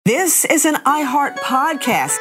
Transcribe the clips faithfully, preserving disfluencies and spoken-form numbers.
This is an iHeart podcast.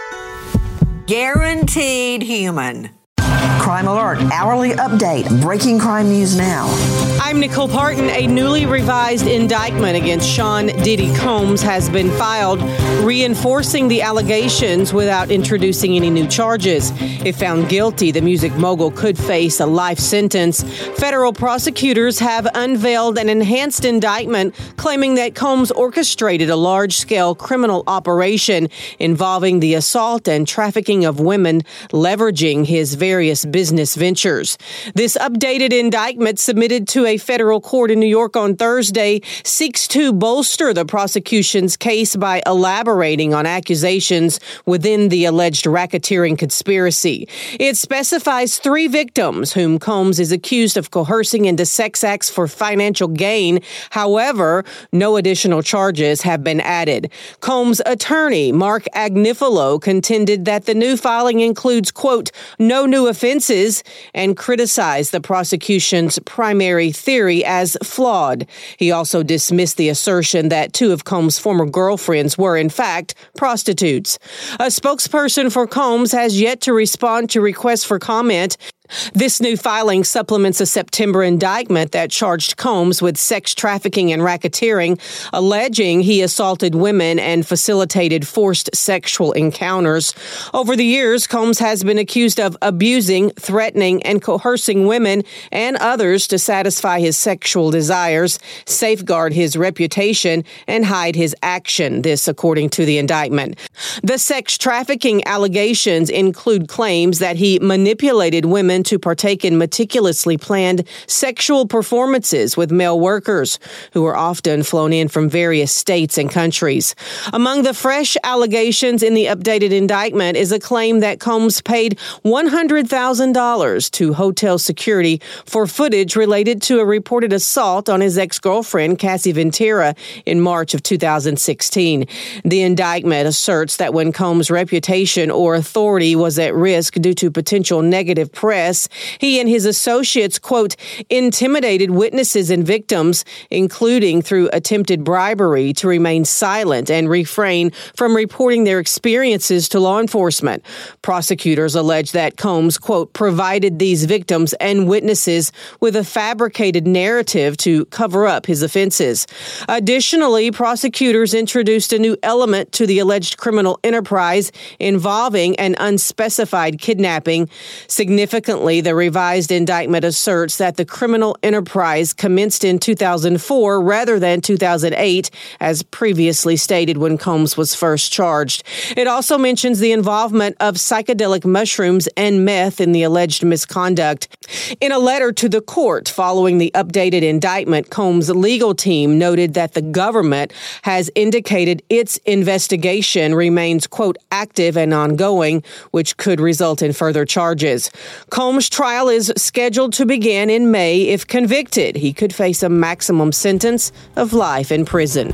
Guaranteed human. Crime Alert, hourly update, breaking crime news now. I'm Nicole Parton. A newly revised indictment against Sean Diddy Combs has been filed, reinforcing the allegations without introducing any new charges. If found guilty, the music mogul could face a life sentence. Federal prosecutors have unveiled an enhanced indictment claiming that Combs orchestrated a large-scale criminal operation involving the assault and trafficking of women, leveraging his various business ventures. This updated indictment, submitted to a federal court in New York on Thursday, seeks to bolster the prosecution's case by elaborating on accusations within the alleged racketeering conspiracy. It specifies three victims whom Combs is accused of coercing into sex acts for financial gain. However, no additional charges have been added. Combs' attorney, Mark Agnifilo, contended that the new filing includes, quote, no new offenses, and criticized the prosecution's primary theory as flawed. He also dismissed the assertion that two of Combs' former girlfriends were, in fact, prostitutes. A spokesperson for Combs has yet to respond to requests for comment. This new filing supplements a September indictment that charged Combs with sex trafficking and racketeering, alleging he assaulted women and facilitated forced sexual encounters. Over the years, Combs has been accused of abusing, threatening, and coercing women and others to satisfy his sexual desires, safeguard his reputation, and hide his action, this according to the indictment. The sex trafficking allegations include claims that he manipulated women to partake in meticulously planned sexual performances with male workers who were often flown in from various states and countries. Among the fresh allegations in the updated indictment is a claim that Combs paid one hundred thousand dollars to hotel security for footage related to a reported assault on his ex-girlfriend, Cassie Ventura, in March of two thousand sixteen. The indictment asserts that when Combs' reputation or authority was at risk due to potential negative press, he and his associates, quote, intimidated witnesses and victims, including through attempted bribery, to remain silent and refrain from reporting their experiences to law enforcement. Prosecutors allege that Combs, quote, provided these victims and witnesses with a fabricated narrative to cover up his offenses. Additionally, prosecutors introduced a new element to the alleged criminal enterprise involving an unspecified kidnapping. Significantly, the revised indictment asserts that the criminal enterprise commenced in two thousand four rather than two thousand eight, as previously stated when Combs was first charged. It also mentions the involvement of psychedelic mushrooms and meth in the alleged misconduct. In a letter to the court following the updated indictment, Combs' legal team noted that the government has indicated its investigation remains, quote, active and ongoing, which could result in further charges. Combs' trial is scheduled to begin in May. If convicted, he could face a maximum sentence of life in prison.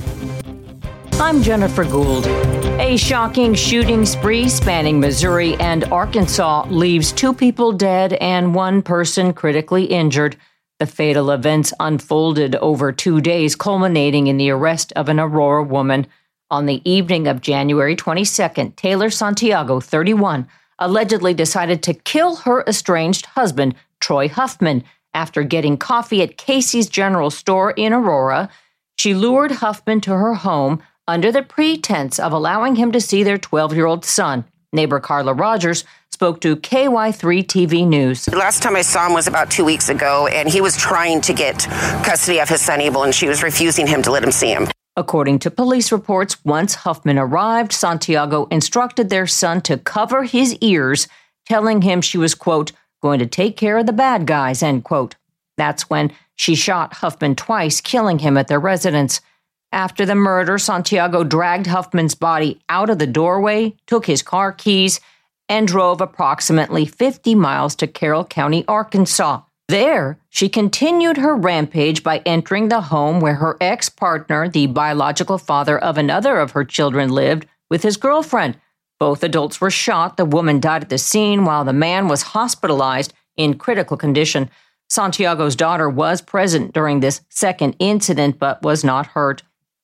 I'm Jennifer Gould. A shocking shooting spree spanning Missouri and Arkansas leaves two people dead and one person critically injured. The fatal events unfolded over two days, culminating in the arrest of an Aurora woman. On the evening of January twenty-second, Taylor Santiago, thirty-one, allegedly decided to kill her estranged husband, Troy Huffman, after getting coffee at Casey's General Store in Aurora. She lured Huffman to her home under the pretense of allowing him to see their twelve-year-old son. Neighbor Carla Rogers spoke to K Y three T V News. The last time I saw him was about two weeks ago, and he was trying to get custody of his son, Abel, and she was refusing him to let him see him. According to police reports, once Huffman arrived, Santiago instructed their son to cover his ears, telling him she was, quote, going to take care of the bad guys, end quote. That's when she shot Huffman twice, killing him at their residence. After the murder, Santiago dragged Huffman's body out of the doorway, took his car keys, and drove approximately fifty miles to Carroll County, Arkansas. There, she continued her rampage by entering the home where her ex-partner, the biological father of another of her children, lived with his girlfriend. Both adults were shot. The woman died at the scene while the man was hospitalized in critical condition. Santiago's daughter was present during this second incident but was not hurt.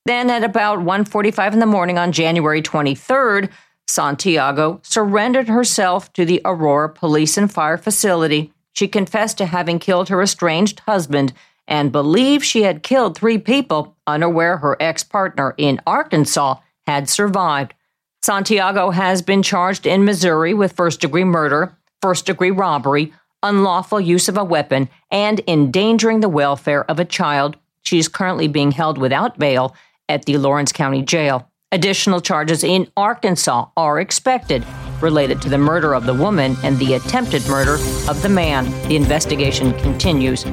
Then at about one forty-five in the morning on January twenty-third, Santiago surrendered herself to the Aurora Police and Fire Facility. She confessed to having killed her estranged husband and believed she had killed three people, unaware her ex-partner in Arkansas had survived. Santiago has been charged in Missouri with first-degree murder, first-degree robbery, unlawful use of a weapon, and endangering the welfare of a child. She is currently being held without bail at the Lawrence County Jail. Additional charges in Arkansas are expected related to the murder of the woman and the attempted murder of the man. The investigation continues.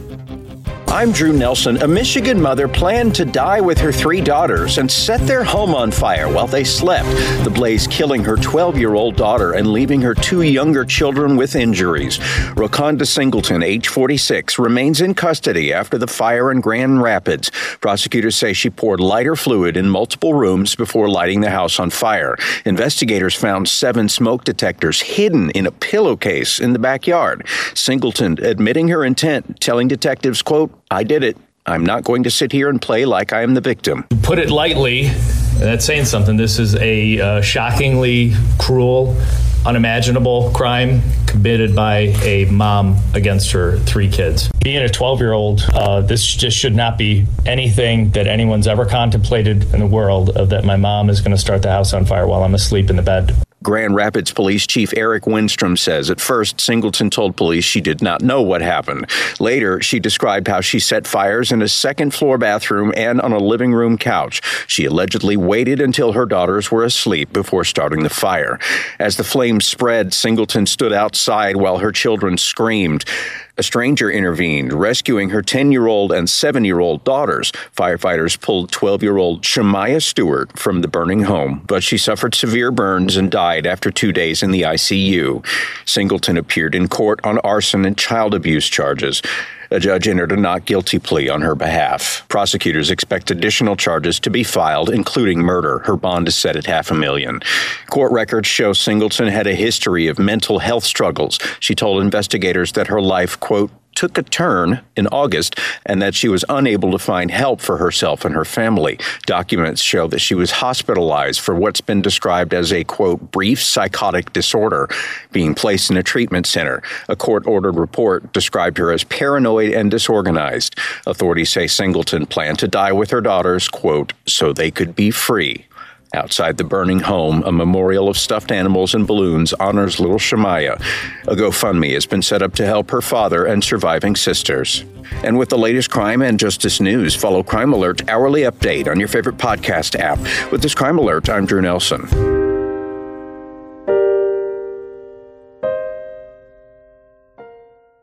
I'm Drew Nelson. A Michigan mother planned to die with her three daughters and set their home on fire while they slept, the blaze killing her twelve-year-old daughter and leaving her two younger children with injuries. Roconda Singleton, age forty-six, remains in custody after the fire in Grand Rapids. Prosecutors say she poured lighter fluid in multiple rooms before lighting the house on fire. Investigators found seven smoke detectors hidden in a pillowcase in the backyard. Singleton admitting her intent, telling detectives, quote, "I did it. I'm not going to sit here and play like I am the victim." To put it lightly, that's saying something. This is a uh, shockingly cruel, unimaginable crime committed by a mom against her three kids. Being a twelve-year-old, uh, this just should not be anything that anyone's ever contemplated in the world, of that my mom is going to start the house on fire while I'm asleep in the bed. Grand Rapids Police Chief Eric Winstrom says at first Singleton told police she did not know what happened. Later, she described how she set fires in a second-floor bathroom and on a living room couch. She allegedly waited until her daughters were asleep before starting the fire. As the flames spread, Singleton stood outside while her children screamed. A stranger intervened, rescuing her ten-year-old and seven-year-old daughters. Firefighters pulled twelve-year-old Shemaya Stewart from the burning home, but she suffered severe burns and died after two days in the I C U. Singleton appeared in court on arson and child abuse charges. A judge entered a not guilty plea on her behalf. Prosecutors expect additional charges to be filed, including murder. Her bond is set at half a million. Court records show Singleton had a history of mental health struggles. She told investigators that her life, quote, took a turn in August and that she was unable to find help for herself and her family. Documents show that she was hospitalized for what's been described as a, quote, brief psychotic disorder, being placed in a treatment center. A court-ordered report described her as paranoid and disorganized. Authorities say Singleton planned to die with her daughters, quote, so they could be free. Outside the burning home, a memorial of stuffed animals and balloons honors little Shemaya. A GoFundMe has been set up to help her father and surviving sisters. And with the latest crime and justice news, follow Crime Alert Hourly Update on your favorite podcast app. With this Crime Alert, I'm Drew Nelson.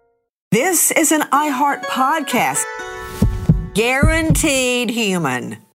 This is an iHeart podcast. Guaranteed human.